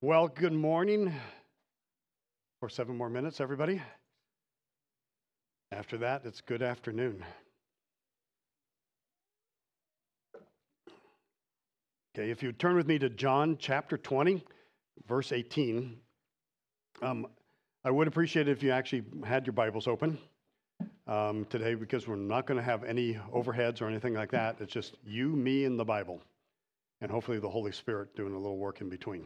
Well, good morning for 7 more minutes, everybody. After that, it's good afternoon. Okay, if you turn with me to John chapter 20, verse 18, I would appreciate it if you actually had your Bibles open today, because we're not going to have any overheads or anything like that. It's just you, me, and the Bible, and hopefully the Holy Spirit doing a little work in between.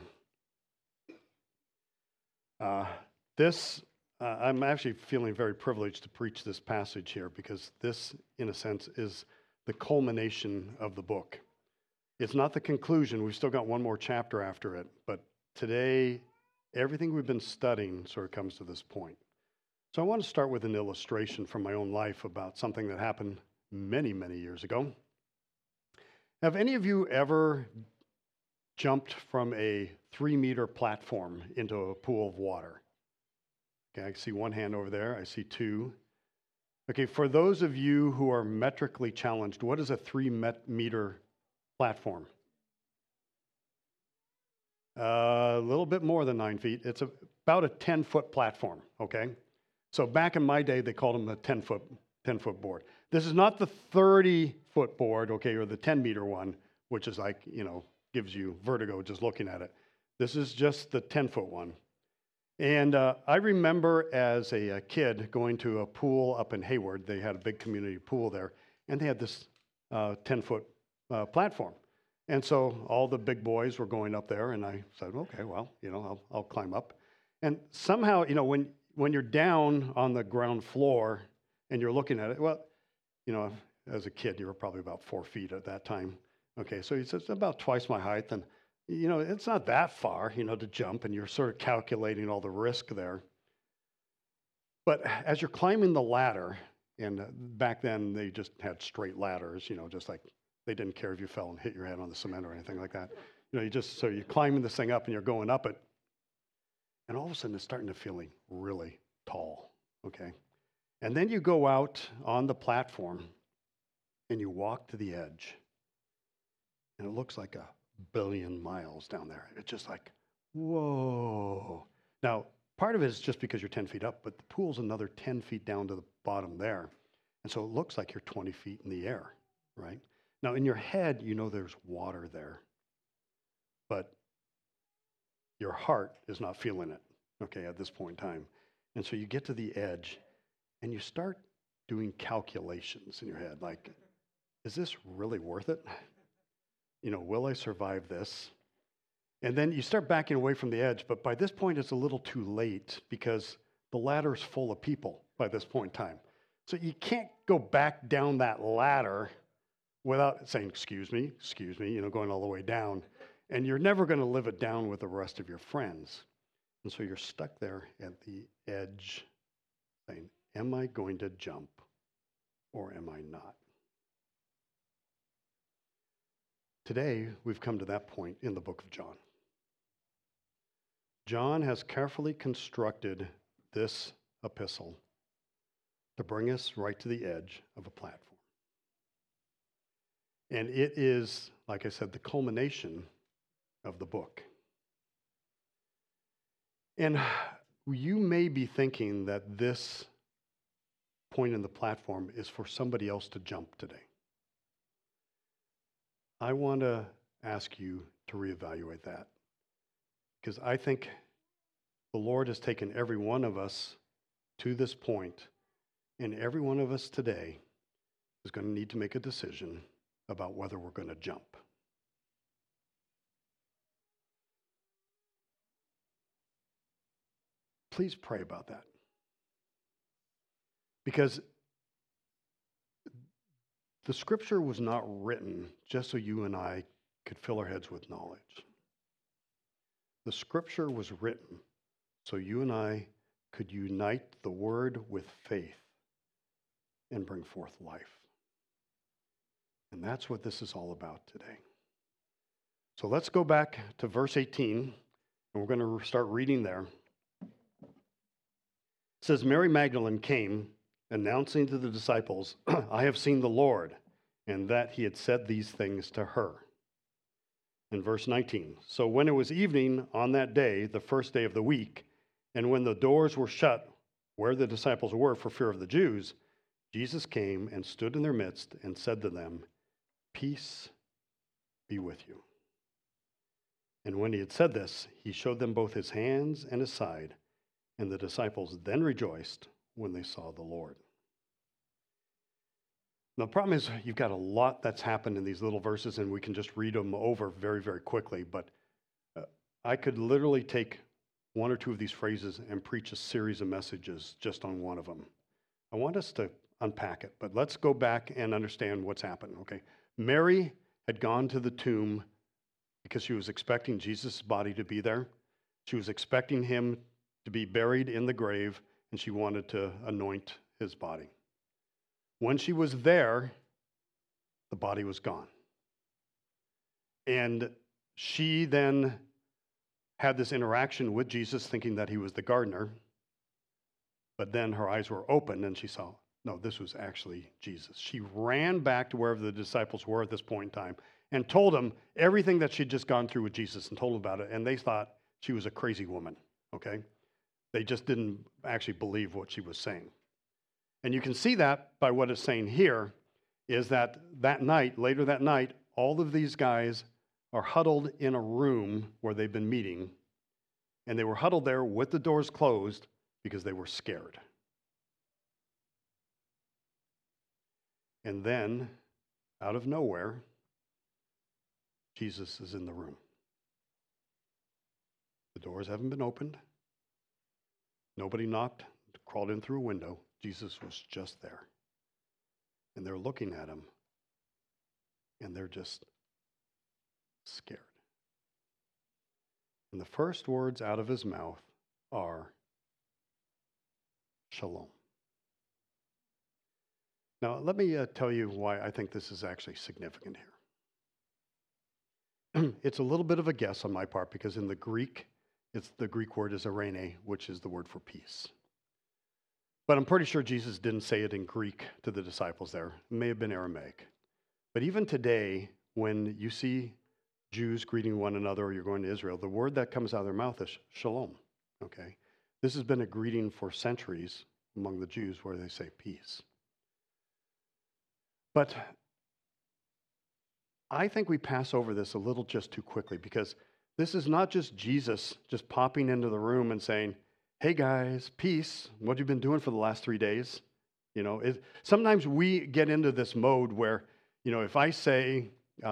I'm actually feeling very privileged to preach this passage here, because this, in a sense, is the culmination of the book. It's not the conclusion. We've still got one more chapter after it. But today, everything we've been studying sort of comes to this point. So I want to start with an illustration from my own life about something that happened many, many years ago. Have any of you ever jumped from a 3-meter platform into a pool of water? Okay, I see one hand over there. I see two. Okay, for those of you who are metrically challenged, what is a 3-meter platform? A little bit more than 9 feet. It's about a 10-foot platform, okay? So back in my day, they called them a 10-foot board. This is not the 30-foot board, okay, or the 10-meter one, which is like, gives you vertigo just looking at it. This is just the 10-foot one. And I remember as a kid going to a pool up in Hayward. They had a big community pool there, and they had this 10-foot platform. And so all the big boys were going up there, and I said, okay, well, I'll climb up. And somehow, when you're down on the ground floor and you're looking at it, well, as a kid, you were probably about 4 feet at that time. Okay, so it's about twice my height, and it's not that far, to jump, and you're sort of calculating all the risk there. But as you're climbing the ladder, and back then they just had straight ladders, just like they didn't care if you fell and hit your head on the cement or anything like that. So you're climbing this thing up and you're going up it, and all of a sudden it's starting to feel really tall, okay? And then you go out on the platform and you walk to the edge, and it looks like 1 billion miles down there. It's just like, whoa. Now, part of it is just because you're 10 feet up, but the pool's another 10 feet down to the bottom there. And so it looks like you're 20 feet in the air, right? Now, in your head, there's water there, but your heart is not feeling it, okay, at this point in time. And so you get to the edge, and you start doing calculations in your head, like, is this really worth it? Will I survive this? And then you start backing away from the edge, but by this point, it's a little too late, because the ladder's full of people by this point in time. So you can't go back down that ladder without saying, excuse me, going all the way down. And you're never going to live it down with the rest of your friends. And so you're stuck there at the edge saying, am I going to jump or am I not? Today, we've come to that point in the book of John. John has carefully constructed this epistle to bring us right to the edge of a platform. And it is, like I said, the culmination of the book. And you may be thinking that this point in the platform is for somebody else to jump today. I want to ask you to reevaluate that, because I think the Lord has taken every one of us to this point, and every one of us today is going to need to make a decision about whether we're going to jump. Please pray about that, because the scripture was not written just so you and I could fill our heads with knowledge. The scripture was written so you and I could unite the word with faith and bring forth life. And that's what this is all about today. So let's go back to verse 18, and we're going to start reading there. It says, Mary Magdalene came, announcing to the disciples, I have seen the Lord, and that he had said these things to her. In verse 19, so when it was evening on that day, the first day of the week, and when the doors were shut where the disciples were for fear of the Jews, Jesus came and stood in their midst and said to them, "Peace be with you." And when he had said this, he showed them both his hands and his side, and the disciples then rejoiced when they saw the Lord. Now, the problem is you've got a lot that's happened in these little verses, and we can just read them over very, very quickly. But I could literally take one or two of these phrases and preach a series of messages just on one of them. I want us to unpack it, but let's go back and understand what's happened, okay? Mary had gone to the tomb because she was expecting Jesus' body to be there. She was expecting him to be buried in the grave, and she wanted to anoint his body. When she was there, the body was gone. And she then had this interaction with Jesus thinking that he was the gardener, but then her eyes were open and she saw, no, this was actually Jesus. She ran back to wherever the disciples were at this point in time and told them everything that she'd just gone through with Jesus and told them about it, and they thought she was a crazy woman, okay? They just didn't actually believe what she was saying. And you can see that by what it's saying here, is that night, later that night, all of these guys are huddled in a room where they've been meeting, and they were huddled there with the doors closed because they were scared. And then, out of nowhere, Jesus is in the room. The doors haven't been opened. Nobody knocked, crawled in through a window. Jesus was just there. And they're looking at him, and they're just scared. And the first words out of his mouth are, "Shalom." Now, let me tell you why I think this is actually significant here. It's a little bit of a guess on my part, because in the Greek, the Greek word is eirene, which is the word for peace. But I'm pretty sure Jesus didn't say it in Greek to the disciples there. It may have been Aramaic. But even today, when you see Jews greeting one another, or you're going to Israel, the word that comes out of their mouth is shalom, okay? This has been a greeting for centuries among the Jews where they say peace. But I think we pass over this a little just too quickly, because this is not just Jesus just popping into the room and saying, "Hey guys, peace. What have you been doing for the last 3 days?" You know, sometimes we get into this mode where, you know, if I say,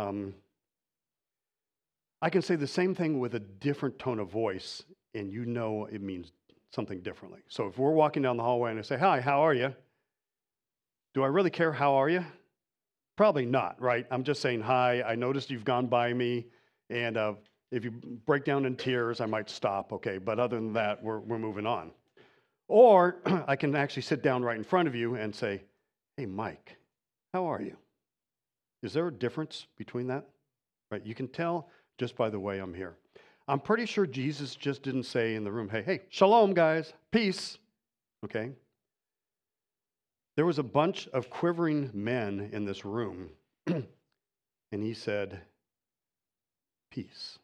I can say the same thing with a different tone of voice, and you know it means something differently. So if we're walking down the hallway and I say, "Hi, how are you?" Do I really care how are you? Probably not, right? I'm just saying, "Hi, I noticed you've gone by me, and if you break down in tears, I might stop," okay? But other than that, we're moving on. Or I can actually sit down right in front of you and say, "Hey, Mike, how are you?" Is there a difference between that? Right? You can tell just by the way I'm here. I'm pretty sure Jesus just didn't say in the room, hey, shalom, guys, peace, okay? There was a bunch of quivering men in this room, and he said, peace.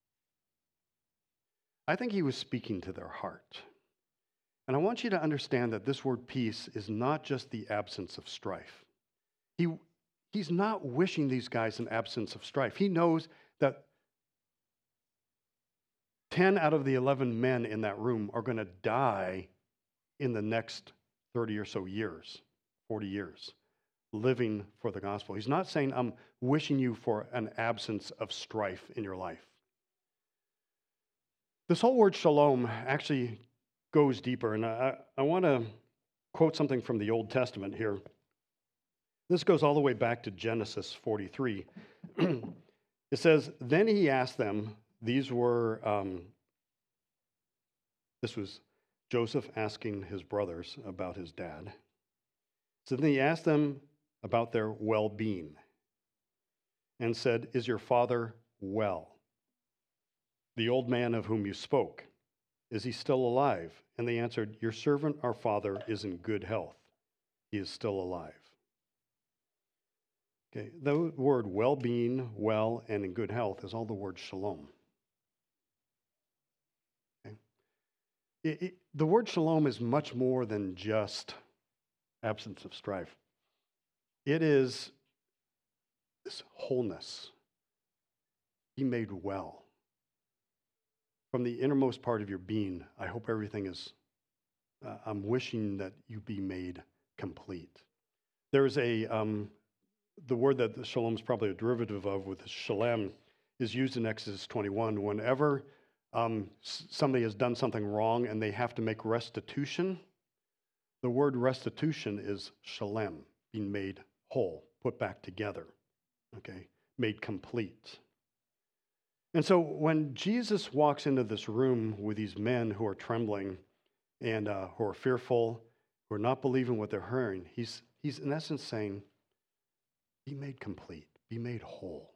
I think he was speaking to their heart. And I want you to understand that this word peace is not just the absence of strife. He's not wishing these guys an absence of strife. He knows that 10 out of the 11 men in that room are going to die in the next 30 or so years, 40 years, living for the gospel. He's not saying, "I'm wishing you for an absence of strife in your life." This whole word shalom actually goes deeper, and I want to quote something from the Old Testament here. This goes all the way back to Genesis 43. It says, "Then he asked them," this was Joseph asking his brothers about his dad. So then he asked them about their well-being and said, "Is your father well? The old man of whom you spoke, is he still alive?" And they answered, "Your servant, our father, is in good health. He is still alive." Okay, the word well-being, well, and in good health is all the word shalom. Okay? The word shalom is much more than just absence of strife. It is this wholeness. Be made well. From the innermost part of your being, I hope everything is, I'm wishing that you be made complete. There's the word that the shalom is probably a derivative of with shalem is used in Exodus 21. Whenever somebody has done something wrong and they have to make restitution, the word restitution is shalem, being made whole, put back together, okay, made complete. And so when Jesus walks into this room with these men who are trembling and who are fearful, who are not believing what they're hearing, he's in essence saying, be made complete, be made whole.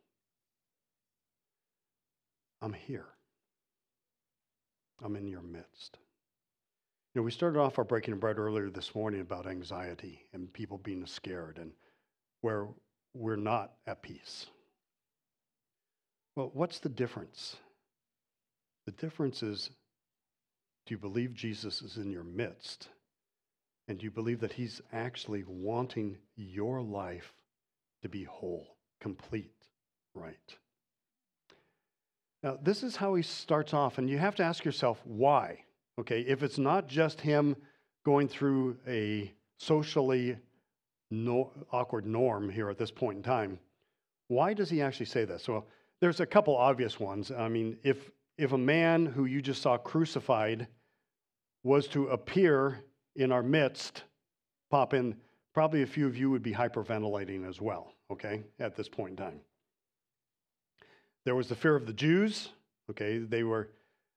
I'm here. I'm in your midst. You know, we started off our Breaking Bread earlier this morning about anxiety and people being scared and where we're not at peace. Well, what's the difference? The difference is, do you believe Jesus is in your midst? And do you believe that he's actually wanting your life to be whole, complete, right? Now, this is how he starts off, and you have to ask yourself, why? Okay, if it's not just him going through a socially awkward norm here at this point in time, why does he actually say this? Well, there's a couple obvious ones. I mean, if a man who you just saw crucified was to appear in our midst, pop in, probably a few of you would be hyperventilating as well, okay, at this point in time. There was the fear of the Jews, okay, they were,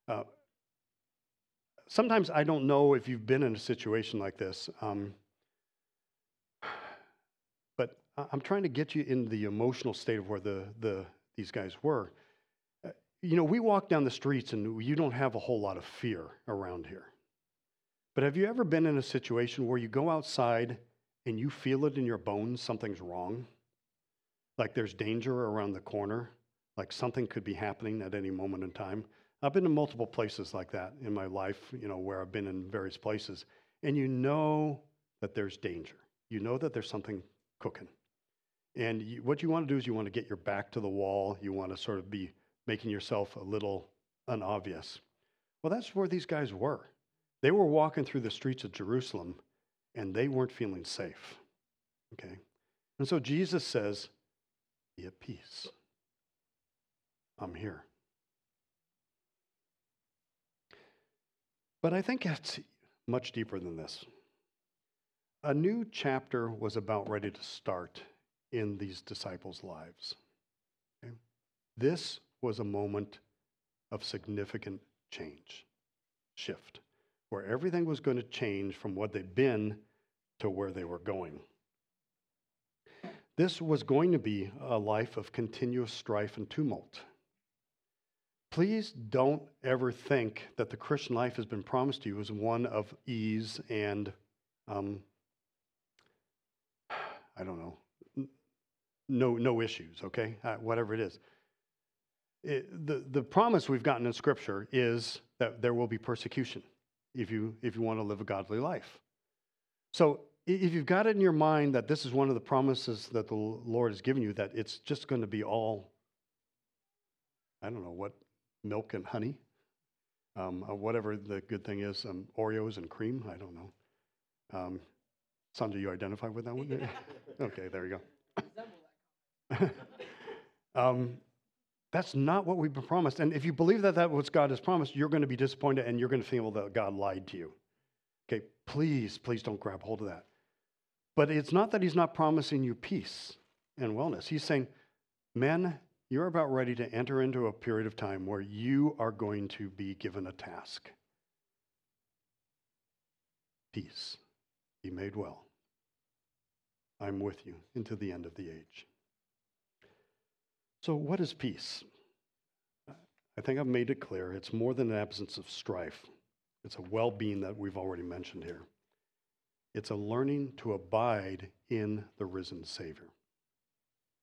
sometimes I don't know if you've been in a situation like this, but I'm trying to get you in the emotional state of where these guys were. You know, we walk down the streets and you don't have a whole lot of fear around here. But have you ever been in a situation where you go outside and you feel it in your bones, something's wrong? Like there's danger around the corner, like something could be happening at any moment in time. I've been to multiple places like that in my life, you know, where I've been in various places, and you know that there's danger. You know that there's something cooking. And what you want to do is you want to get your back to the wall. You want to sort of be making yourself a little unobvious. Well, that's where these guys were. They were walking through the streets of Jerusalem, and they weren't feeling safe, okay? And so Jesus says, be at peace. I'm here. But I think it's much deeper than this. A new chapter was about ready to start in these disciples' lives. Okay? This was a moment of significant change, shift, where everything was going to change from what they'd been to where they were going. This was going to be a life of continuous strife and tumult. Please don't ever think that the Christian life has been promised to you as one of ease and, I don't know, no issues, okay? Whatever it is. The promise we've gotten in Scripture is that there will be persecution if you want to live a godly life. So if you've got it in your mind that this is one of the promises that the Lord has given you, that it's just going to be all, I don't know what, milk and honey, whatever the good thing is, Oreos and cream, I don't know. Sandra, you identify with that one? Okay, there you go. That's not what we've been promised. And if you believe that that's what God has promised, you're going to be disappointed and you're going to feel that God lied to you. Okay, please don't grab hold of that. But it's not that he's not promising you peace and wellness. He's saying, men, you're about ready to enter into a period of time where you are going to be given a task. Peace. Be made well. I'm with you into the end of the age. So what is peace? I think I've made it clear. It's more than an absence of strife. It's a well-being that we've already mentioned here. It's a learning to abide in the risen Savior.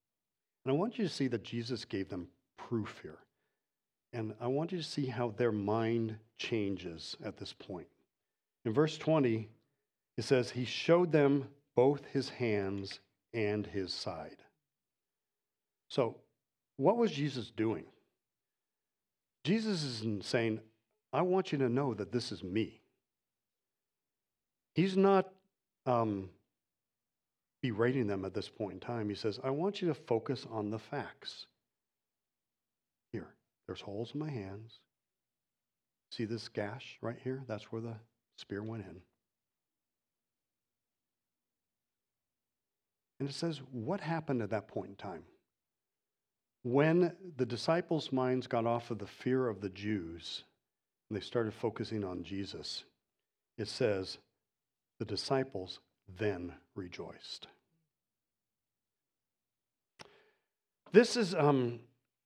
And I want you to see that Jesus gave them proof here. And I want you to see how their mind changes at this point. In verse 20, it says, he showed them both his hands and his side. So, what was Jesus doing? Jesus isn't saying, I want you to know that this is me. He's not berating them at this point in time. He says, I want you to focus on the facts. Here, there's holes in my hands. See this gash right here? That's where the spear went in. And it says, what happened at that point in time? When the disciples' minds got off of the fear of the Jews and they started focusing on Jesus, it says, the disciples then rejoiced. This is going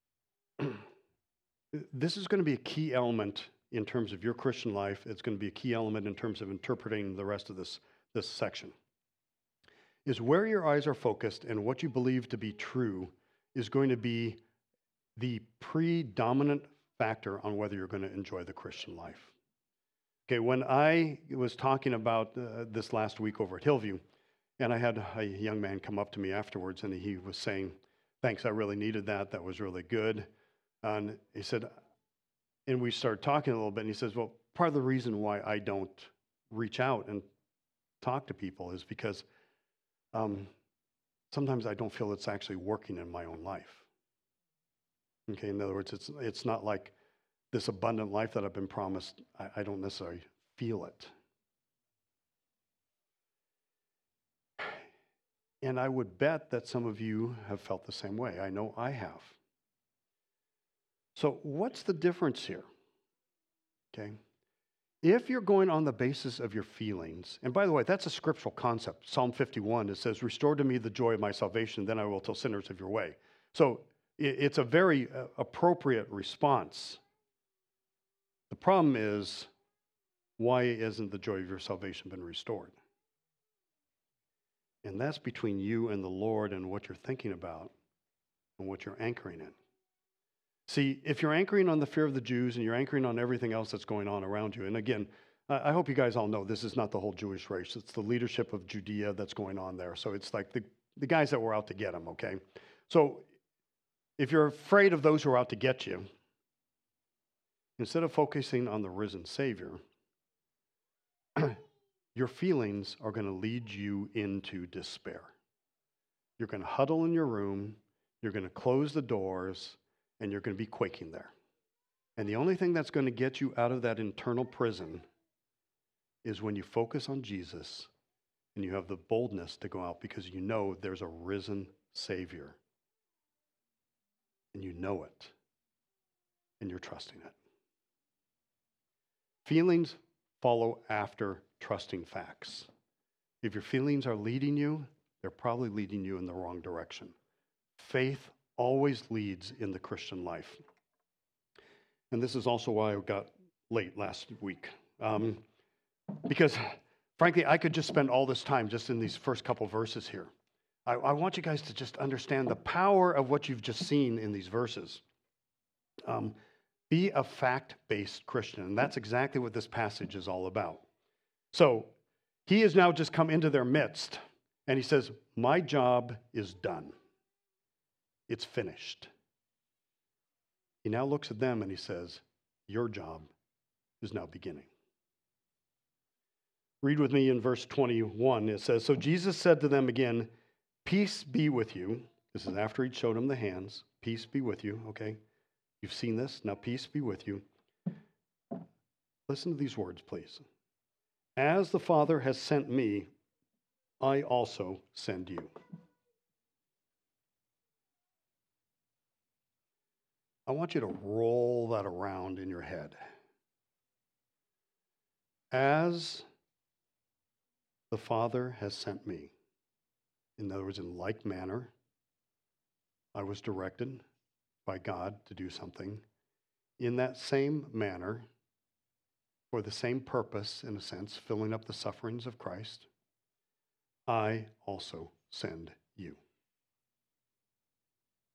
to be a key element in terms of your Christian life. It's going to be a key element in terms of interpreting the rest of this section. Is where your eyes are focused and what you believe to be true is going to be the predominant factor on whether you're going to enjoy the Christian life. Okay, when I was talking about this last week over at Hillview, and I had a young man come up to me afterwards, and he was saying, thanks, I really needed that. That was really good. And he said, and we started talking a little bit, and he says, well, part of the reason why I don't reach out and talk to people is because sometimes I don't feel it's actually working in my own life. Okay, in other words, it's not like this abundant life that I've been promised. I don't necessarily feel it. And I would bet that some of you have felt the same way. I know I have. So what's the difference here? Okay. If you're going on the basis of your feelings, and by the way, that's a scriptural concept. Psalm 51, it says, restore to me the joy of my salvation, then I will tell sinners of your way. So it's a very appropriate response. The problem is, why isn't the joy of your salvation been restored? And that's between you and the Lord and what you're thinking about and what you're anchoring in. See, if you're anchoring on the fear of the Jews and you're anchoring on everything else that's going on around you, and again, I hope you guys all know this is not the whole Jewish race. It's the leadership of Judea that's going on there. So it's like the guys that were out to get them, okay? So if you're afraid of those who are out to get you, instead of focusing on the risen Savior, your feelings are going to lead you into despair. You're going to huddle in your room, you're going to close the doors, and you're going to be quaking there. And the only thing that's going to get you out of that internal prison is when you focus on Jesus and you have the boldness to go out because you know there's a risen Savior. And you know it. And you're trusting it. Feelings follow after trusting facts. If your feelings are leading you, they're probably leading you in the wrong direction. Faith always leads in the Christian life. And this is also why I got late last week. Because, frankly, I could just spend all this time just in these first couple verses here. I want you guys to just understand the power of what you've just seen in these verses. Be a fact-based Christian, and that's exactly what this passage is all about. So, he has now just come into their midst, and he says, my job is done. It's finished. He now looks at them and he says, your job is now beginning. Read with me in verse 21. It says, so Jesus said to them again, peace be with you. This is after he showed them the hands. Peace be with you, okay? You've seen this. Now peace be with you. Listen to these words, please. As the Father has sent me, I also send you. I want you to roll that around in your head. As the Father has sent me, in other words, in like manner, I was directed by God to do something. In that same manner, for the same purpose, in a sense, filling up the sufferings of Christ, I also send you.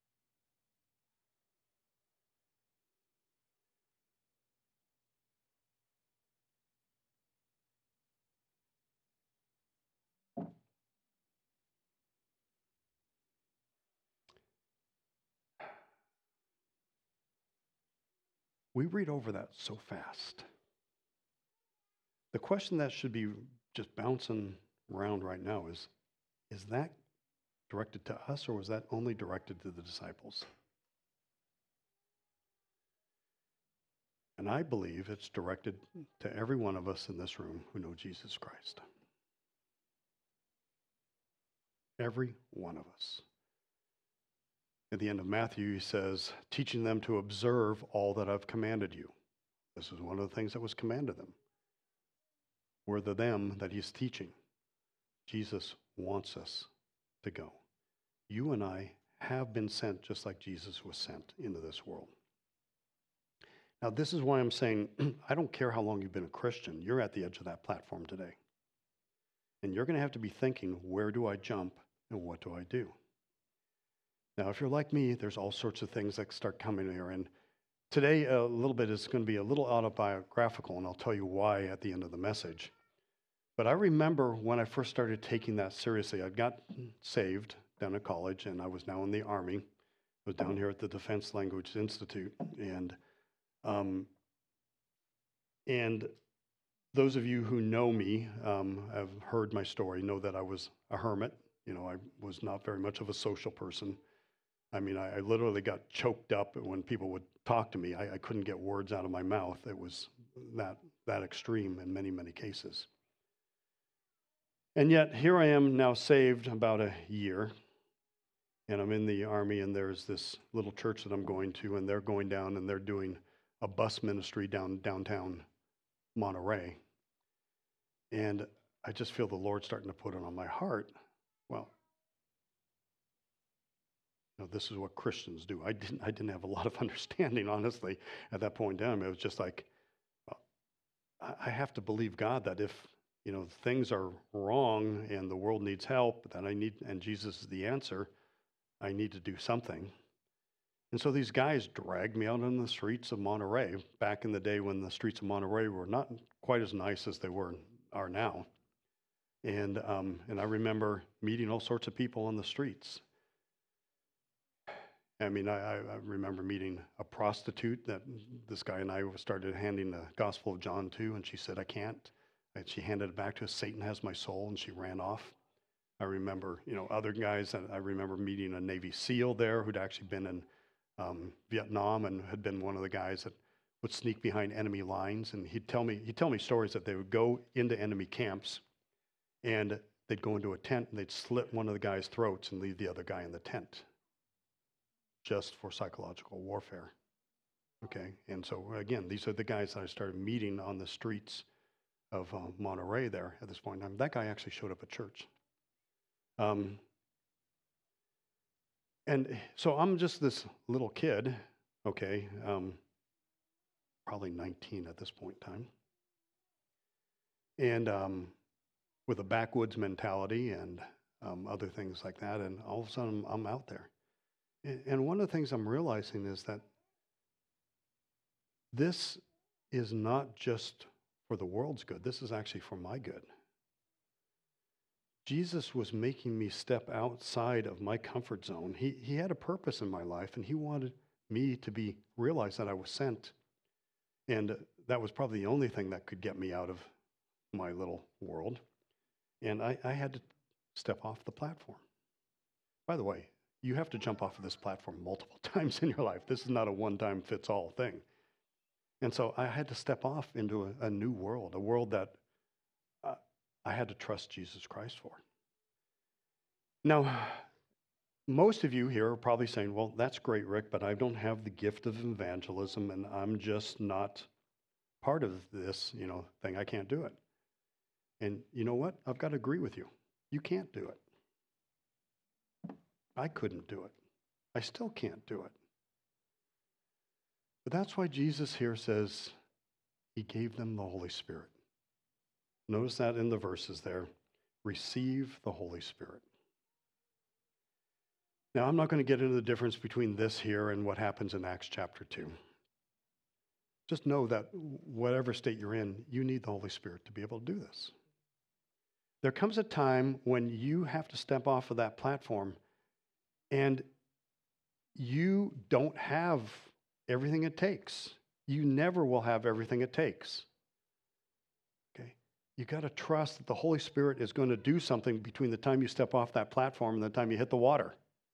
We read over that so fast. The question that should be just bouncing around right now is that directed to us, or was that only directed to the disciples? And I believe it's directed to every one of us in this room who know Jesus Christ. Every one of us. At the end of Matthew, he says, teaching them to observe all that I've commanded you. This is one of the things that was commanded them. We're the them that he's teaching. Jesus wants us to go. You and I have been sent just like Jesus was sent into this world. Now, this is why I'm saying, I don't care how long you've been a Christian, you're at the edge of that platform today. And you're going to have to be thinking, where do I jump and what do I do? Now, if you're like me, there's all sorts of things that start coming here. And today, a little bit is going to be a little autobiographical, and I'll tell you why at the end of the message. But I remember when I first started taking that seriously. I got saved down at college, and I was now in the Army. I was down here at the Defense Language Institute, and those of you who know me, have heard my story, know that I was a hermit. You know, I was not very much of a social person. I mean, I literally got choked up when people would talk to me. I couldn't get words out of my mouth. It was that extreme in many, many cases. And yet, here I am now saved about a year, and I'm in the Army, and there's this little church that I'm going to, and they're going down, and they're doing a bus ministry downtown Monterey. And I just feel the Lord starting to put it on my heart. Well, you know, this is what Christians do. I didn't have a lot of understanding, honestly, at that point in time. It was just like, well, I have to believe God that if, you know, things are wrong and the world needs help, that and Jesus is the answer, I need to do something. And so these guys dragged me out on the streets of Monterey back in the day when the streets of Monterey were not quite as nice as they are now. And I remember meeting all sorts of people on the streets. I mean, I remember meeting a prostitute that this guy and I started handing the Gospel of John to, and she said, I can't. And she handed it back to us, Satan has my soul, and she ran off. I remember, you know, other guys, I remember meeting a Navy SEAL there who'd actually been in Vietnam and had been one of the guys that would sneak behind enemy lines. And he'd tell me stories that they would go into enemy camps and they'd go into a tent and they'd slit one of the guys' throats and leave the other guy in the tent just for psychological warfare. Okay, and so again, these are the guys that I started meeting on the streets of Monterey there at this point in time. That guy actually showed up at church. And so I'm just this little kid, okay, probably 19 at this point in time, and with a backwoods mentality and other things like that, and all of a sudden I'm out there. And one of the things I'm realizing is that this is not just for the world's good. This is actually for my good. Jesus was making me step outside of my comfort zone. He had a purpose in my life, and he wanted me to realize that I was sent. And that was probably the only thing that could get me out of my little world. And I had to step off the platform. By the way, you have to jump off of this platform multiple times in your life. This is not a one-time fits all thing. And so I had to step off into a new world, a world that I had to trust Jesus Christ for. Now, most of you here are probably saying, well, that's great, Rick, but I don't have the gift of evangelism and I'm just not part of this, thing. I can't do it. And you know what? I've got to agree with you. You can't do it. I couldn't do it. I still can't do it. But that's why Jesus here says he gave them the Holy Spirit. Notice that in the verses there. Receive the Holy Spirit. Now, I'm not going to get into the difference between this here and what happens in Acts chapter 2. Just know that whatever state you're in, you need the Holy Spirit to be able to do this. There comes a time when you have to step off of that platform and you don't have everything it takes. you never will have everything it takes. Okay? You got to trust that the Holy Spirit is going to do something between the time you step off that platform and the time you hit the water.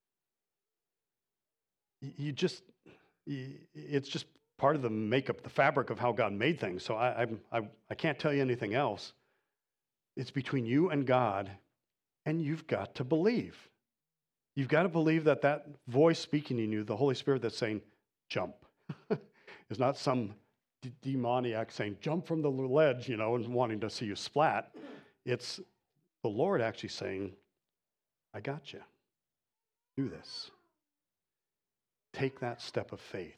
It's just part of the makeup, the fabric of how God made things. So I can't tell you anything else. It's between you and God, and you've got to believe. You've got to believe that that voice speaking in you, the Holy Spirit that's saying, jump, is not some demoniac saying, jump from the ledge, and wanting to see you splat. It's the Lord actually saying, I got you. Do this. Take that step of faith.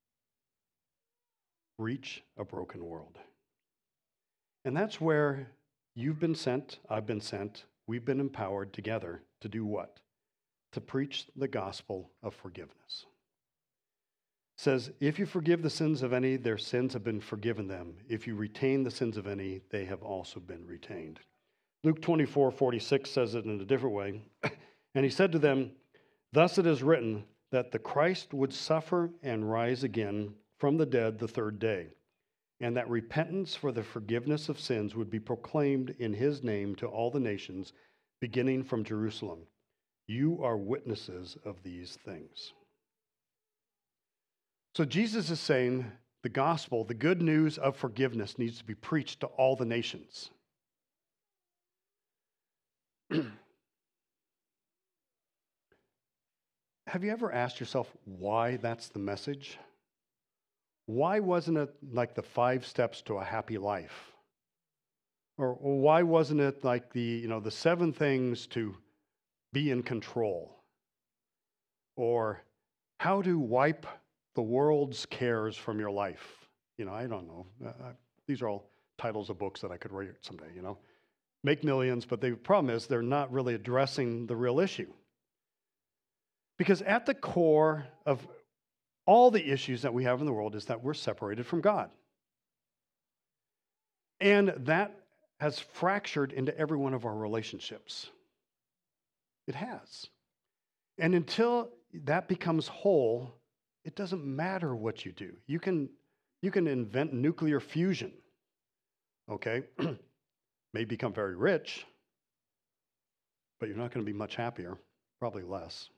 Reach a broken world. And that's where you've been sent, I've been sent, we've been empowered together to do what? To preach the gospel of forgiveness. It says, if you forgive the sins of any, their sins have been forgiven them. If you retain the sins of any, they have also been retained. Luke 24:46 says it in a different way. And he said to them, thus it is written that the Christ would suffer and rise again from the dead the third day, and that repentance for the forgiveness of sins would be proclaimed in his name to all the nations, beginning from Jerusalem. You are witnesses of these things. So Jesus is saying the gospel, the good news of forgiveness, needs to be preached to all the nations. Have you ever asked yourself why that's the message? Why wasn't it like the 5 steps to a happy life? Or why wasn't it like the 7 things to be in control? Or how to wipe the world's cares from your life? I don't know. These are all titles of books that I could write someday, Make millions, but the problem is they're not really addressing the real issue. Because at the core of all the issues that we have in the world is that we're separated from God. And that has fractured into every one of our relationships. It has. And until that becomes whole, it doesn't matter what you do. You can invent nuclear fusion, okay? May become very rich, but you're not going to be much happier, probably less.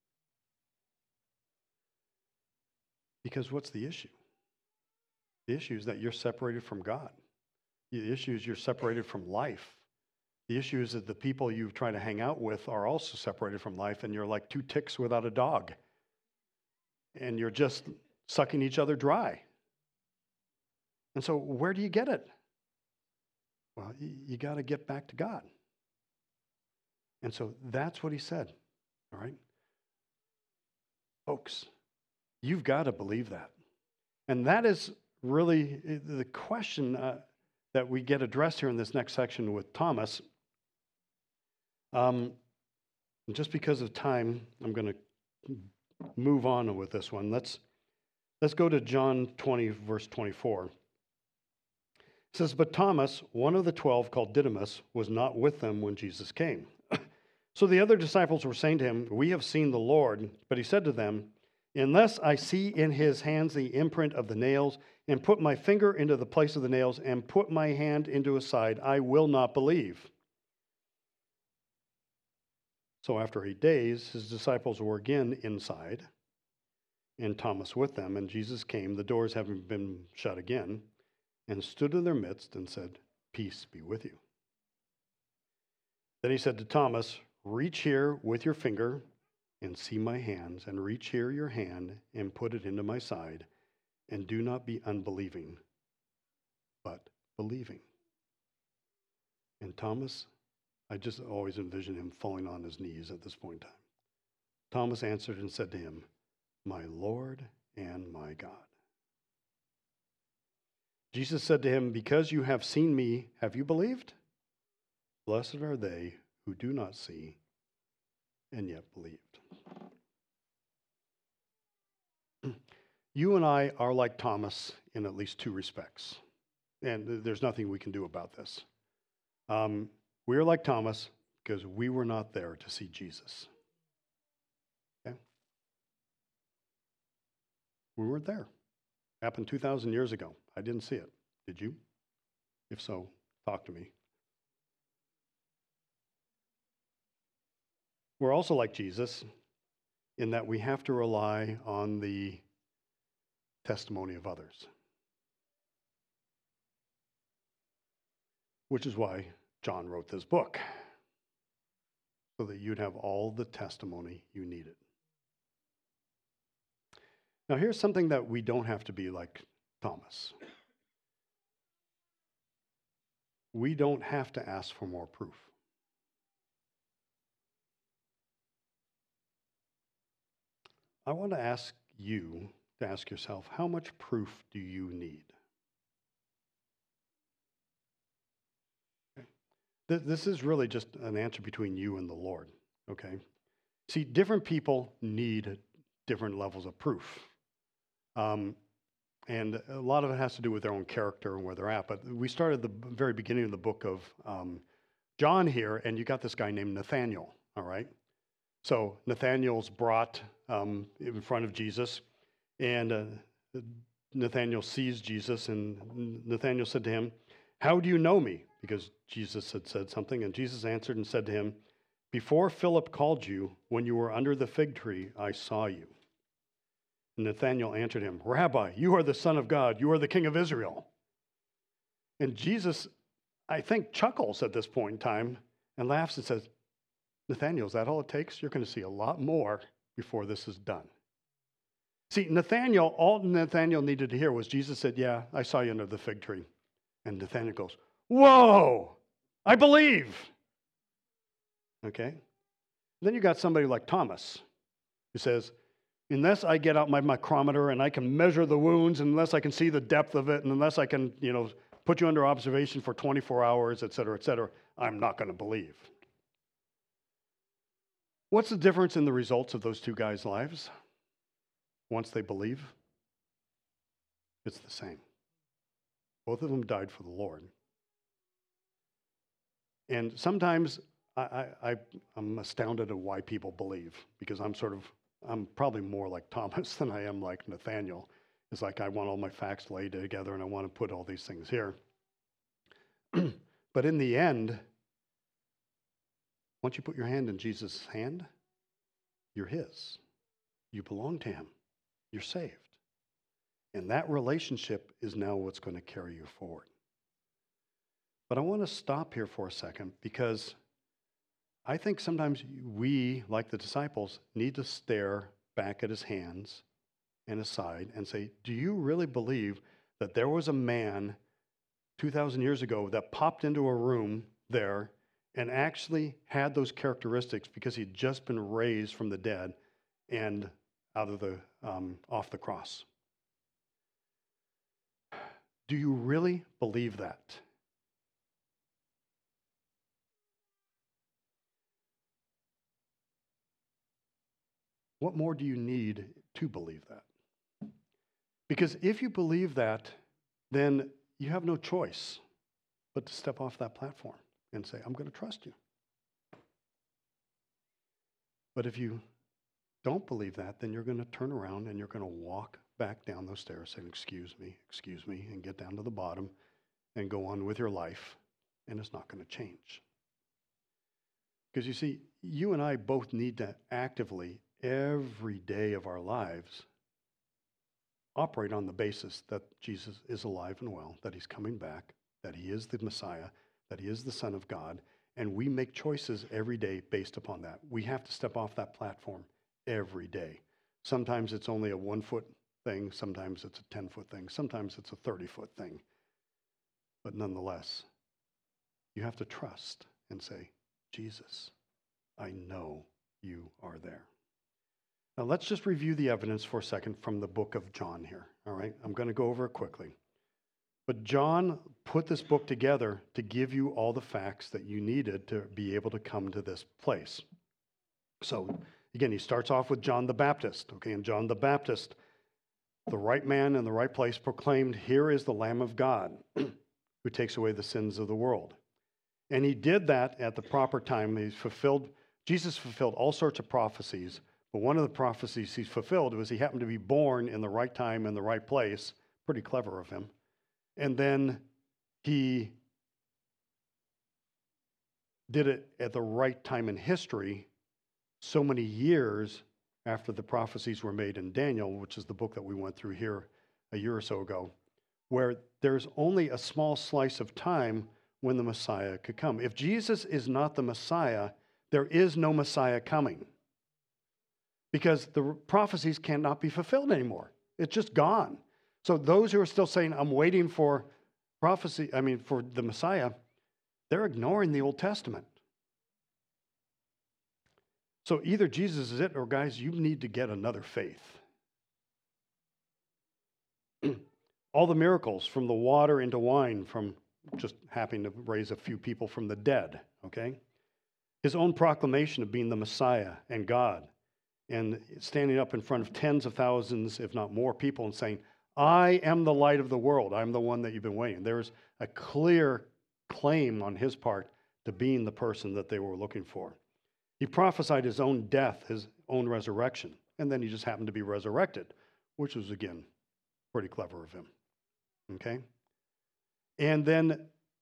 Because what's the issue? The issue is that you're separated from God. The issue is you're separated from life. The issue is that the people you try to hang out with are also separated from life, and you're like 2 ticks without a dog. And you're just sucking each other dry. And so where do you get it? Well, you got to get back to God. And so that's what he said, all right? Folks, you've got to believe that. And that is really the question that we get addressed here in this next section with Thomas. Just because of time, I'm going to move on with this one. Let's go to John 20, verse 24. It says, but Thomas, one of the 12 called Didymus, was not with them when Jesus came. So the other disciples were saying to him, we have seen the Lord. But he said to them, unless I see in his hands the imprint of the nails, and put my finger into the place of the nails, and put my hand into his side, I will not believe. So after 8 days, his disciples were again inside, and Thomas with them. And Jesus came, the doors having been shut again, and stood in their midst and said, peace be with you. Then he said to Thomas, reach here with your finger and see my hands, and reach here your hand and put it into my side, and do not be unbelieving, but believing. And Thomas, I just always envision him falling on his knees at this point in time. Thomas answered and said to him, my Lord and my God. Jesus said to him, because you have seen me, have you believed? Blessed are they who do not see and yet believed. You and I are like Thomas in at least 2 respects, and there's nothing we can do about this. We are like Thomas because we were not there to see Jesus. Okay? We weren't there. Happened 2,000 years ago. I didn't see it. Did you? If so, talk to me. We're also like Jesus in that we have to rely on the testimony of others, which is why John wrote this book, so that you'd have all the testimony you needed. Now, here's something that we don't have to be like Thomas. We don't have to ask for more proof. I want to ask you to ask yourself, how much proof do you need? Okay. This is really just an answer between you and the Lord, okay? See, different people need different levels of proof. And a lot of it has to do with their own character and where they're at. But we started the very beginning of the book of John here, and you got this guy named Nathaniel, all right? So Nathaniel's brought in front of Jesus, and Nathaniel sees Jesus, and Nathaniel said to him, "How do you know me?" Because Jesus had said something, and Jesus answered and said to him, "Before Philip called you, when you were under the fig tree, I saw you." And Nathanael answered him, "Rabbi, you are the Son of God. You are the King of Israel." And Jesus, I think, chuckles at this point in time and laughs and says, "Nathanael, is that all it takes? You're going to see a lot more before this is done." See, all Nathanael needed to hear was Jesus said, "Yeah, I saw you under the fig tree." And Nathanael goes, "Whoa, I believe." Okay? Then you got somebody like Thomas who says, "Unless I get out my micrometer and I can measure the wounds, and unless I can see the depth of it, and unless I can, put you under observation for 24 hours, et cetera, I'm not going to believe." What's the difference in the results of those two guys' lives once they believe? It's the same. Both of them died for the Lord. And sometimes I'm astounded at why people believe, because I'm probably more like Thomas than I am like Nathaniel. It's like I want all my facts laid together and I want to put all these things here. But in the end, once you put your hand in Jesus' hand, you're his. You belong to him. You're saved. And that relationship is now what's going to carry you forward. But I want to stop here for a second, because I think sometimes we, like the disciples, need to stare back at his hands and his side and say, do you really believe that there was a man 2,000 years ago that popped into a room there and actually had those characteristics because he'd just been raised from the dead and out of off the cross? Do you really believe that? What more do you need to believe that? Because if you believe that, then you have no choice but to step off that platform and say, I'm going to trust you. But if you don't believe that, then you're going to turn around and you're going to walk back down those stairs saying, excuse me, and get down to the bottom and go on with your life, and it's not going to change. Because you see, you and I both need to actively, every day of our lives, operate on the basis that Jesus is alive and well, that he's coming back, that he is the Messiah, that he is the Son of God, and we make choices every day based upon that. We have to step off that platform every day. Sometimes it's only a 1-foot thing, sometimes it's a 10-foot thing, sometimes it's a 30-foot thing. But nonetheless, you have to trust and say, Jesus, I know you are there. Now let's just review the evidence for a second from the book of John here, all right? I'm going to go over it quickly. But John put this book together to give you all the facts that you needed to be able to come to this place. So again, he starts off with John the Baptist, okay? And John the Baptist, the right man in the right place, proclaimed, "Here is the Lamb of God who takes away the sins of the world." And he did that at the proper time. Jesus fulfilled all sorts of prophecies, but one of the prophecies he fulfilled was he happened to be born in the right time in the right place pretty clever of him. And then he did it at the right time in history, so many years after the prophecies were made in Daniel, which is the book that we went through here a year or so ago, where there's only a small slice of time when the Messiah could come. If Jesus is not the Messiah, there is no Messiah coming, because the prophecies cannot be fulfilled anymore. It's just gone. So those who are still saying, I'm waiting for prophecy, for the Messiah, they're ignoring the Old Testament. So either Jesus is it, or guys, you need to get another faith. All the miracles, from the water into wine, from just happening to raise a few people from the dead, okay? His own proclamation of being the Messiah and God, and standing up in front of tens of thousands, if not more people, and saying, I am the light of the world. I'm the one that you've been waiting. There's a clear claim on his part to being the person that they were looking for. He prophesied his own death, his own resurrection, and then he just happened to be resurrected, which was, again, pretty clever of him. Okay? And then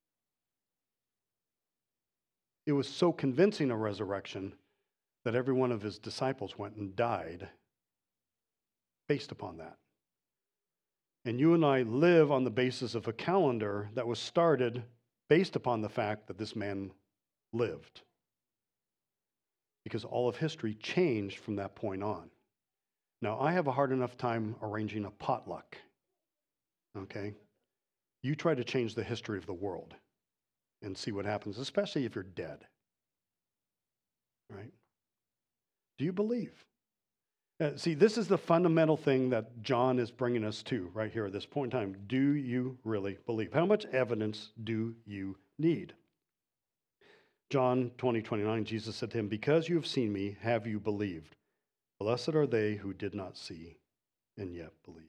it was so convincing a resurrection that every one of his disciples went and died based upon that. And you and I live on the basis of a calendar that was started based upon the fact that this man lived. Because all of history changed from that point on. Now, I have a hard enough time arranging a potluck. Okay? You try to change the history of the world and see what happens, especially if you're dead. Right? Do you believe? See, this is the fundamental thing that John is bringing us to right here at this point in time. Do you really believe? How much evidence do you need? John 20:29, Jesus said to him, because you have seen me, have you believed? Blessed are they who did not see and yet believed.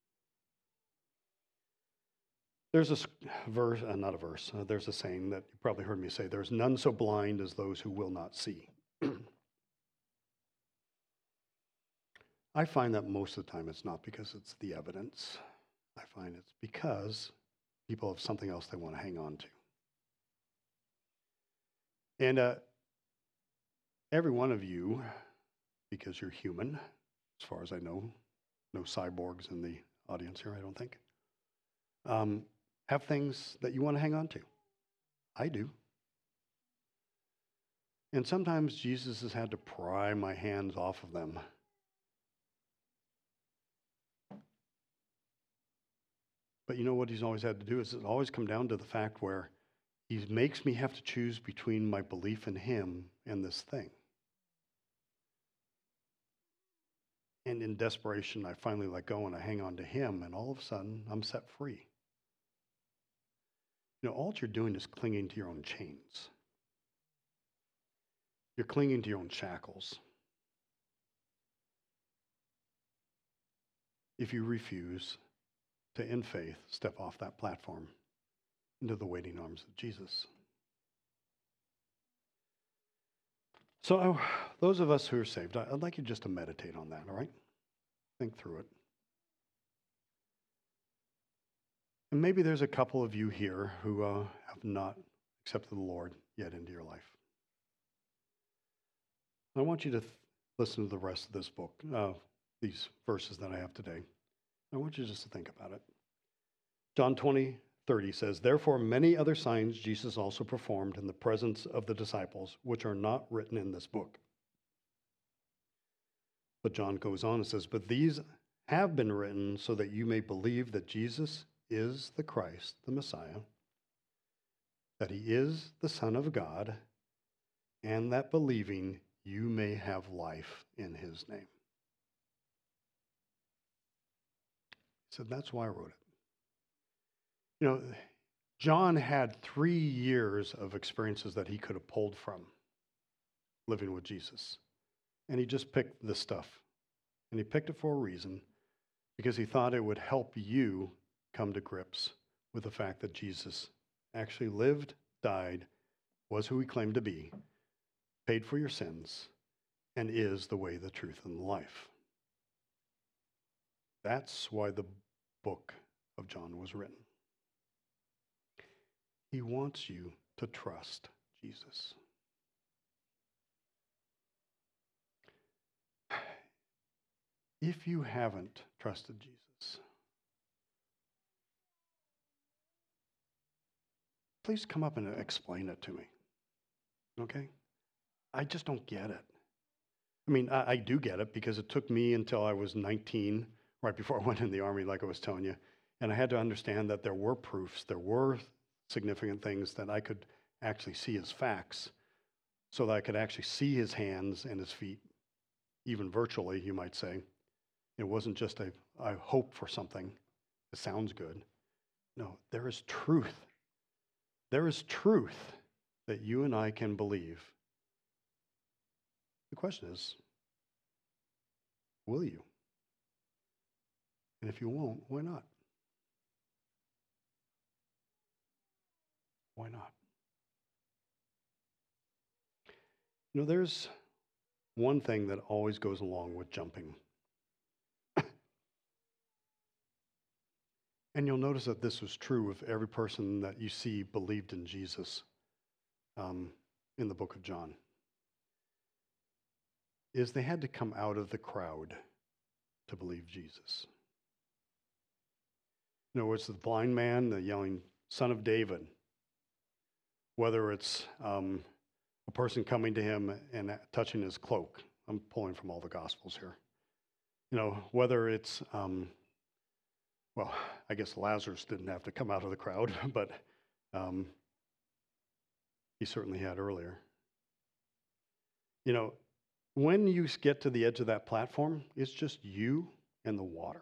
There's a verse, there's a saying that you probably heard me say, there's none so blind as those who will not see. I find that most of the time it's not because it's the evidence. I find it's because people have something else they want to hang on to. And every one of you, because you're human, as far as I know, no cyborgs in the audience here, I don't think, have things that you want to hang on to. I do. And sometimes Jesus has had to pry my hands off of them. But you know what he's always had to do is it's always come down to the fact where he makes me have to choose between my belief in him and this thing. And in desperation, I finally let go and I hang on to him, and all of a sudden, I'm set free. You know, all you're doing is clinging to your own chains. You're clinging to your own shackles. If you refuse to, in faith, step off that platform into the waiting arms of Jesus. So those of us who are saved, I'd like you just to meditate on that, all right? Think through it. And maybe there's a couple of you here who have not accepted the Lord yet into your life. I want you to listen to the rest of this book, these verses that I have today. I want you just to think about it. John 20:30 says, therefore many other signs Jesus also performed in the presence of the disciples, which are not written in this book. But John goes on and says, but these have been written so that you may believe that Jesus is the Christ, the Messiah, that he is the Son of God, and that believing you may have life in his name. He said, that's why I wrote it. You know, John had 3 years of experiences that he could have pulled from living with Jesus. And he just picked this stuff. And he picked it for a reason, because he thought it would help you come to grips with the fact that Jesus actually lived, died, was who he claimed to be, paid for your sins, and is the way, the truth, and the life. That's why the book of John was written. He wants you to trust Jesus. If you haven't trusted Jesus, please come up and explain it to me, okay? I just don't get it. I mean, I do get it because it took me until I was 19, right before I went in the Army, like I was telling you, and I had to understand that there were proofs, there were significant things that I could actually see as facts, so that I could actually see his hands and his feet, even virtually, you might say. It wasn't just I hope for something. It sounds good. No, there is truth. There is truth that you and I can believe. The question is, will you? And if you won't, why not? Why not? You know, there's one thing that always goes along with jumping. And you'll notice that this was true of every person that you see believed in Jesus in the book of John, is they had to come out of the crowd to believe Jesus. In other words, the blind man, the yelling, "Son of David," whether it's a person coming to him and touching his cloak. I'm pulling from all the Gospels here. You know, whether it's, well, I guess Lazarus didn't have to come out of the crowd, but he certainly had earlier. You know, when you get to the edge of that platform, it's just you and the water.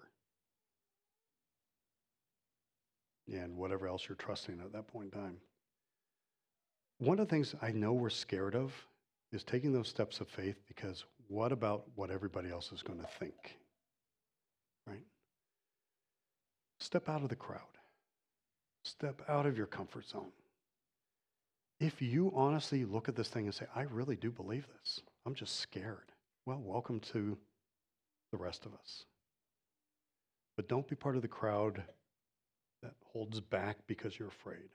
And whatever else you're trusting at that point in time. One of the things I know we're scared of is taking those steps of faith, because what about what everybody else is going to think? Right? Step out of the crowd. Step out of your comfort zone. If you honestly look at this thing and say, I really do believe this, I'm just scared. Well, welcome to the rest of us. But don't be part of the crowd that holds back because you're afraid.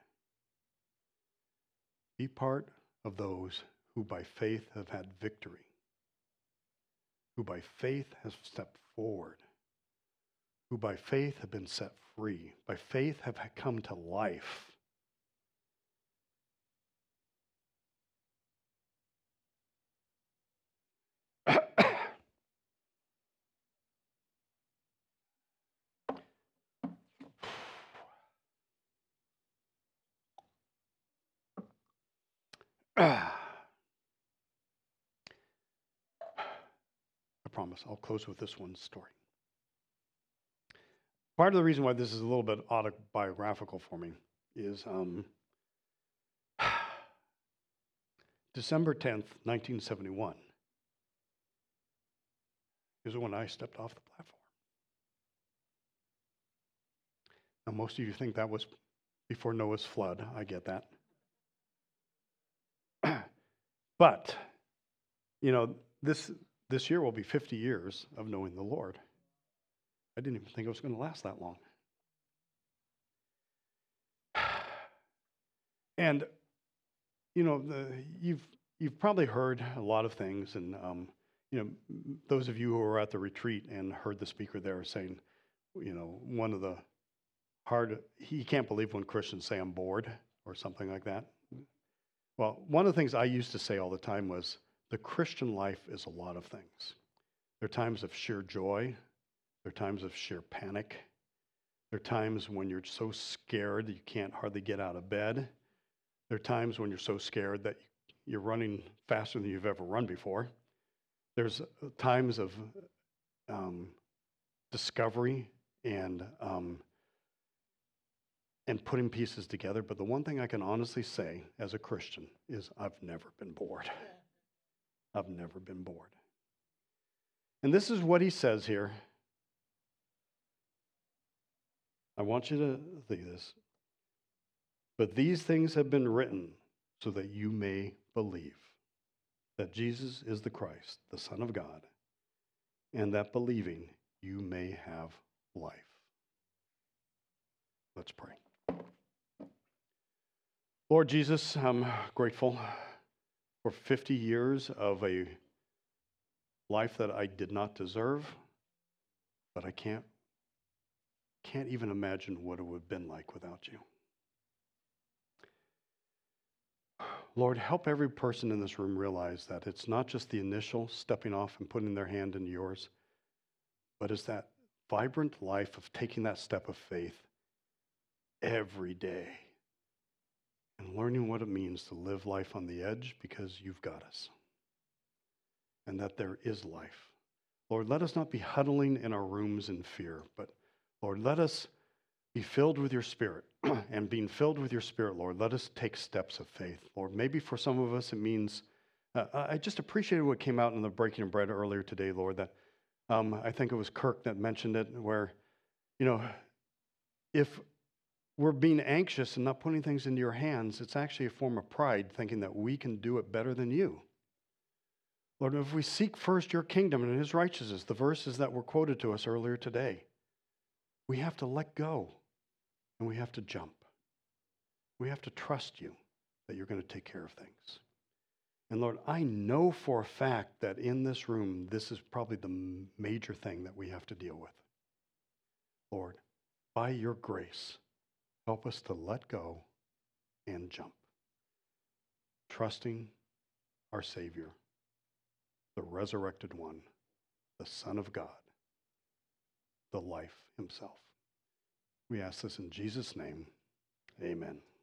Be part of those who by faith have had victory, who by faith have stepped forward, who by faith have been set free, by faith have come to life. I promise I'll close with this one story. Part of the reason why this is a little bit autobiographical for me is December 10th, 1971 is when I stepped off the platform. Now, most of you think that was before Noah's flood. I get that. But, you know, this year will be 50 years of knowing the Lord. I didn't even think it was going to last that long. And, you know, you've probably heard a lot of things, and you know, those of you who were at the retreat and heard the speaker there saying, you know, one of the he can't believe when Christians say I'm bored or something like that. Well, one of the things I used to say all the time was the Christian life is a lot of things. There are times of sheer joy. There are times of sheer panic. There are times when you're so scared that you can't hardly get out of bed. There are times when you're so scared that you're running faster than you've ever run before. There's times of discovery and putting pieces together. But the one thing I can honestly say as a Christian is I've never been bored. I've never been bored. And this is what he says here. I want you to think this. But these things have been written so that you may believe that Jesus is the Christ, the Son of God, and that believing you may have life. Let's pray. Lord Jesus, I'm grateful for 50 years of a life that I did not deserve, but I can't even imagine what it would have been like without you. Lord, help every person in this room realize that it's not just the initial stepping off and putting their hand into yours, but it's that vibrant life of taking that step of faith every day and learning what it means to live life on the edge because you've got us and that there is life. Lord, let us not be huddling in our rooms in fear, but Lord, let us be filled with your Spirit. And being filled with your Spirit, Lord, let us take steps of faith. Lord, maybe for some of us it means, I just appreciated what came out in the breaking of bread earlier today, Lord, that I think it was Kirk that mentioned it, where, if we're being anxious and not putting things into your hands, it's actually a form of pride, thinking that we can do it better than you. Lord, if we seek first your kingdom and his righteousness, the verses that were quoted to us earlier today, we have to let go and we have to jump. We have to trust you that you're going to take care of things. And Lord, I know for a fact that in this room, this is probably the major thing that we have to deal with. Lord, by your grace, help us to let go and jump, trusting our Savior, the resurrected one, the Son of God, the life himself. We ask this in Jesus' name. Amen.